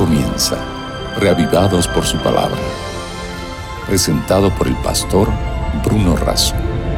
comienza, reavivados por su palabra. Presentado por el pastor Bruno Razo.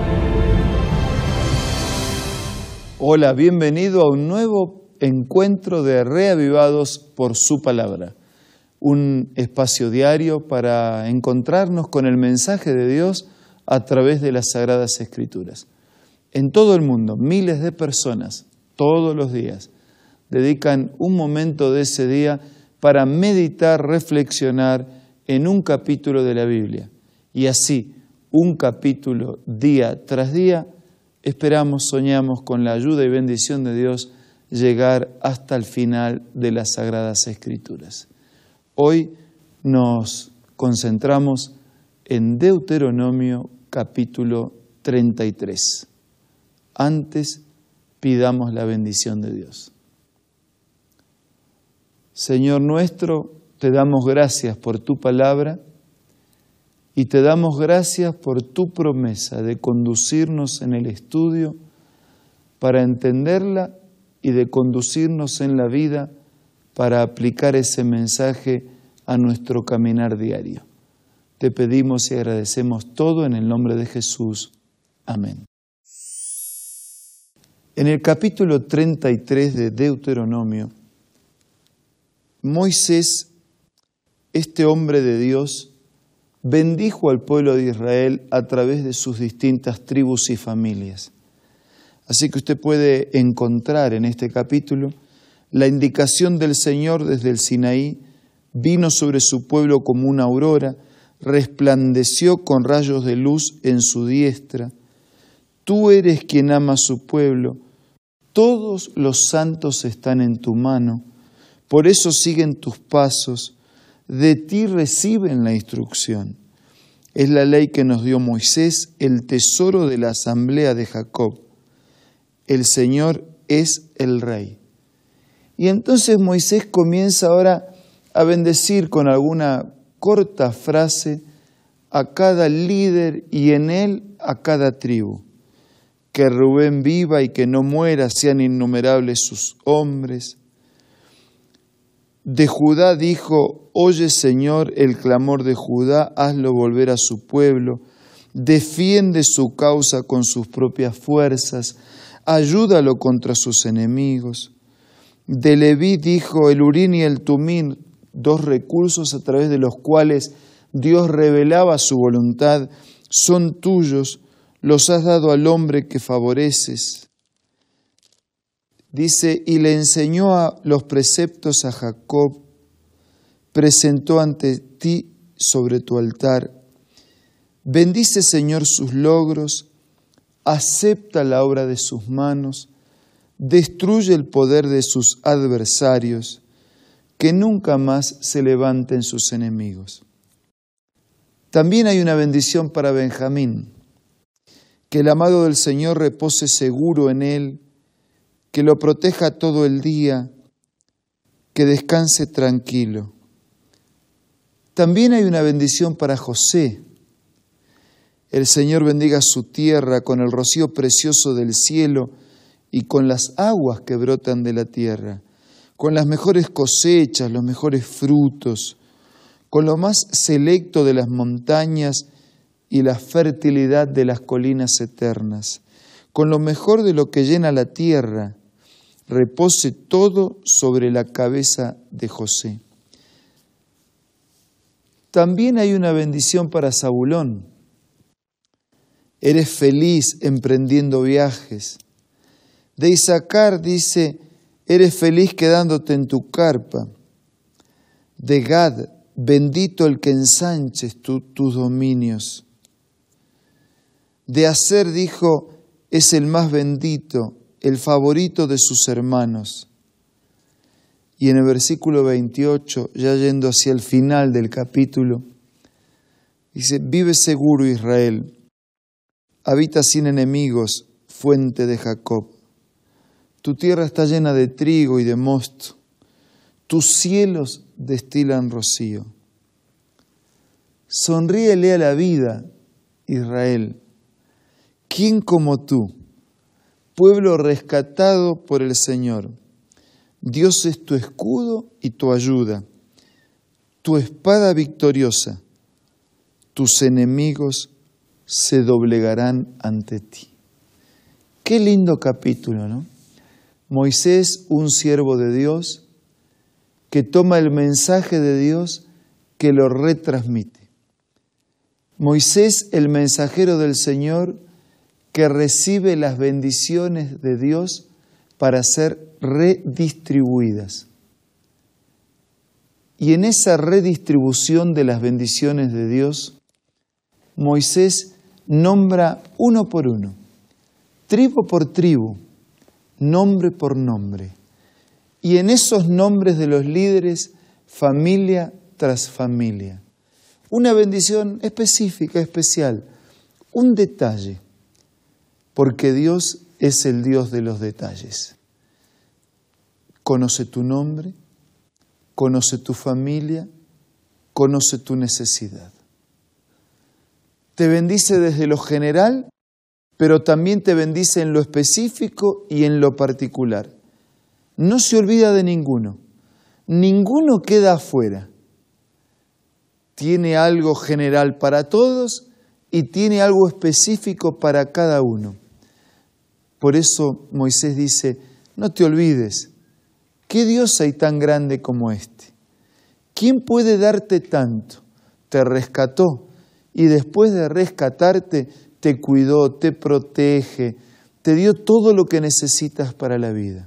Hola, bienvenido a un nuevo encuentro de Reavivados por su palabra. Un espacio diario para encontrarnos con el mensaje de Dios a través de las Sagradas Escrituras. En todo el mundo, miles de personas, todos los días, dedican un momento de ese día para meditar, reflexionar en un capítulo de la Biblia. Y así, un capítulo día tras día, esperamos, soñamos con la ayuda y bendición de Dios llegar hasta el final de las Sagradas Escrituras. Hoy nos concentramos en Deuteronomio capítulo 33. Antes, pidamos la bendición de Dios. Señor nuestro, te damos gracias por tu palabra y te damos gracias por tu promesa de conducirnos en el estudio para entenderla y de conducirnos en la vida para aplicar ese mensaje a nuestro caminar diario. Te pedimos y agradecemos todo en el nombre de Jesús. Amén. En el capítulo 33 de Deuteronomio, Moisés, este hombre de Dios, bendijo al pueblo de Israel a través de sus distintas tribus y familias. Así que usted puede encontrar en este capítulo la indicación del Señor desde el Sinaí, vino sobre su pueblo como una aurora, resplandeció con rayos de luz en su diestra. Tú eres quien ama a su pueblo, todos los santos están en tu mano, por eso siguen tus pasos, de ti reciben la instrucción. Es la ley que nos dio Moisés, el tesoro de la asamblea de Jacob. El Señor es el Rey. Y entonces Moisés comienza ahora a bendecir con alguna corta frase a cada líder y en él a cada tribu. Que Rubén viva y que no muera, sean innumerables sus hombres. De Judá dijo, oye Señor el clamor de Judá, hazlo volver a su pueblo, defiende su causa con sus propias fuerzas, ayúdalo contra sus enemigos. De Leví dijo, el Urín y el Tumín, dos recursos a través de los cuales Dios revelaba su voluntad, son tuyos, los has dado al hombre que favoreces. Dice, y le enseñó a los preceptos a Jacob, presentó ante ti sobre tu altar. Bendice, Señor, sus logros, acepta la obra de sus manos, destruye el poder de sus adversarios, que nunca más se levanten sus enemigos. También hay una bendición para Benjamín, que el amado del Señor repose seguro en él, que lo proteja todo el día, que descanse tranquilo. También hay una bendición para José. El Señor bendiga su tierra con el rocío precioso del cielo y con las aguas que brotan de la tierra, con las mejores cosechas, los mejores frutos, con lo más selecto de las montañas y la fertilidad de las colinas eternas, con lo mejor de lo que llena la tierra, repose todo sobre la cabeza de José. También hay una bendición para Zabulón. Eres feliz emprendiendo viajes. De Isaacar dice, eres feliz quedándote en tu carpa. De Gad, bendito el que ensanches tus dominios. De Aser dijo, es el más bendito, el favorito de sus hermanos. Y en el versículo 28, ya yendo hacia el final del capítulo, dice, vive seguro Israel, habita sin enemigos, fuente de Jacob. Tu tierra está llena de trigo y de mosto, tus cielos destilan rocío. Sonríele a la vida, Israel. ¿Quién como tú? Pueblo rescatado por el Señor. Dios es tu escudo y tu ayuda. tu espada victoriosa, tus enemigos se doblegarán ante ti. Qué lindo capítulo, ¿no? Moisés, un siervo de Dios, que toma el mensaje de Dios, que lo retransmite. Moisés, el mensajero del Señor, que recibe las bendiciones de Dios para ser redistribuidas. Y en esa redistribución de las bendiciones de Dios, Moisés nombra uno por uno, tribu por tribu, nombre por nombre. Y en esos nombres de los líderes, familia tras familia. Una bendición específica, especial, un detalle, porque Dios es el Dios de los detalles. Conoce tu nombre, conoce tu familia, conoce tu necesidad. Te bendice desde lo general, pero también te bendice en lo específico y en lo particular. No se olvida de ninguno. Ninguno queda afuera. Tiene algo general para todos y tiene algo específico para cada uno. Por eso Moisés dice, no te olvides, ¿qué Dios hay tan grande como este? ¿Quién puede darte tanto? Te rescató y después de rescatarte te cuidó, te protege, te dio todo lo que necesitas para la vida.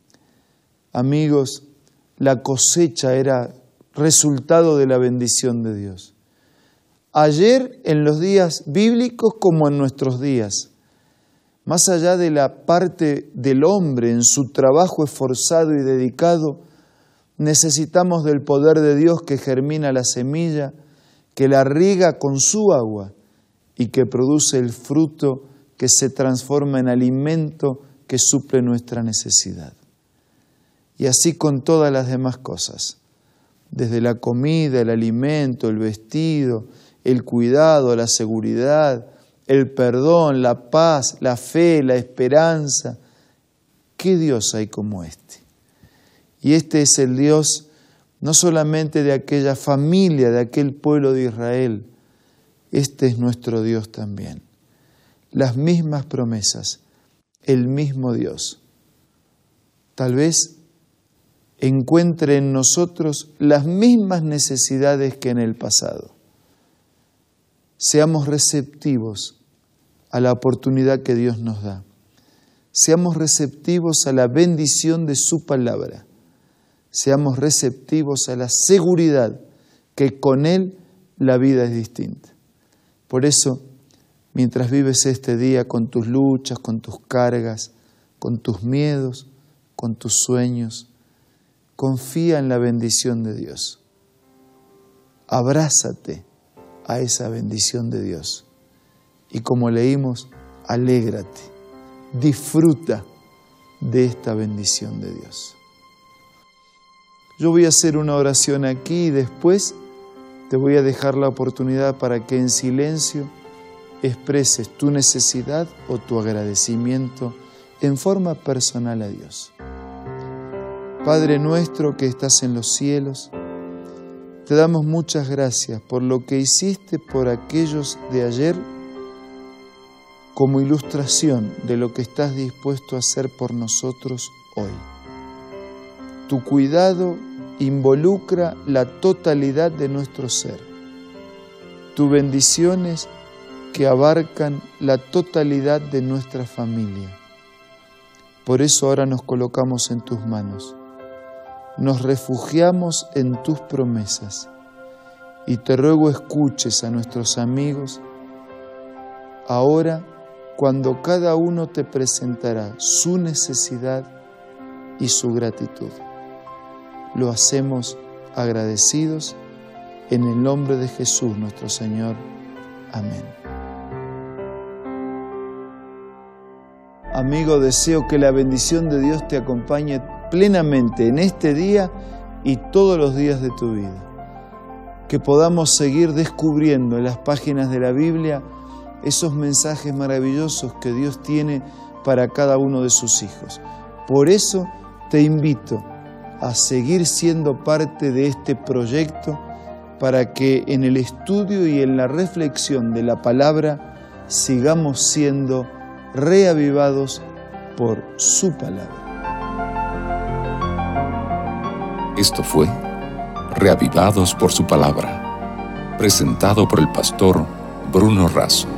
Amigos, la cosecha era resultado de la bendición de Dios. Ayer, en los días bíblicos como en nuestros días, más allá de la parte del hombre en su trabajo esforzado y dedicado, necesitamos del poder de Dios que germina la semilla, que la riega con su agua y que produce el fruto que se transforma en alimento que suple nuestra necesidad. Y así con todas las demás cosas, desde la comida, el alimento, el vestido, el cuidado, la seguridad, el perdón, la paz, la fe, la esperanza. ¿Qué Dios hay como este? Y este es el Dios no solamente de aquella familia, de aquel pueblo de Israel, este es nuestro Dios también. Las mismas promesas, el mismo Dios. Tal vez encuentre en nosotros las mismas necesidades que en el pasado. Seamos receptivos a la oportunidad que Dios nos da. Seamos receptivos a la bendición de su palabra. Seamos receptivos a la seguridad que con Él la vida es distinta. Por eso, mientras vives este día con tus luchas, con tus cargas, con tus miedos, con tus sueños, confía en la bendición de Dios. Abrázate a esa bendición de Dios. Y como leímos, alégrate, disfruta de esta bendición de Dios. Yo voy a hacer una oración aquí y después te voy a dejar la oportunidad para que en silencio expreses tu necesidad o tu agradecimiento en forma personal a Dios. Padre nuestro que estás en los cielos, te damos muchas gracias por lo que hiciste por aquellos de ayer como ilustración de lo que estás dispuesto a hacer por nosotros hoy. Tu cuidado involucra la totalidad de nuestro ser. Tus bendiciones que abarcan la totalidad de nuestra familia. Por eso ahora nos colocamos en tus manos. Nos refugiamos en tus promesas y te ruego escuches a nuestros amigos ahora cuando cada uno te presentará su necesidad y su gratitud. Lo hacemos agradecidos en el nombre de Jesús nuestro Señor. Amén. Amigo, deseo que la bendición de Dios te acompañe plenamente en este día y todos los días de tu vida. Que podamos seguir descubriendo en las páginas de la Biblia esos mensajes maravillosos que Dios tiene para cada uno de sus hijos. Por eso te invito a seguir siendo parte de este proyecto para que en el estudio y en la reflexión de la palabra sigamos siendo reavivados por su palabra. Esto fue Reavivados por su palabra, presentado por el pastor Bruno Razo.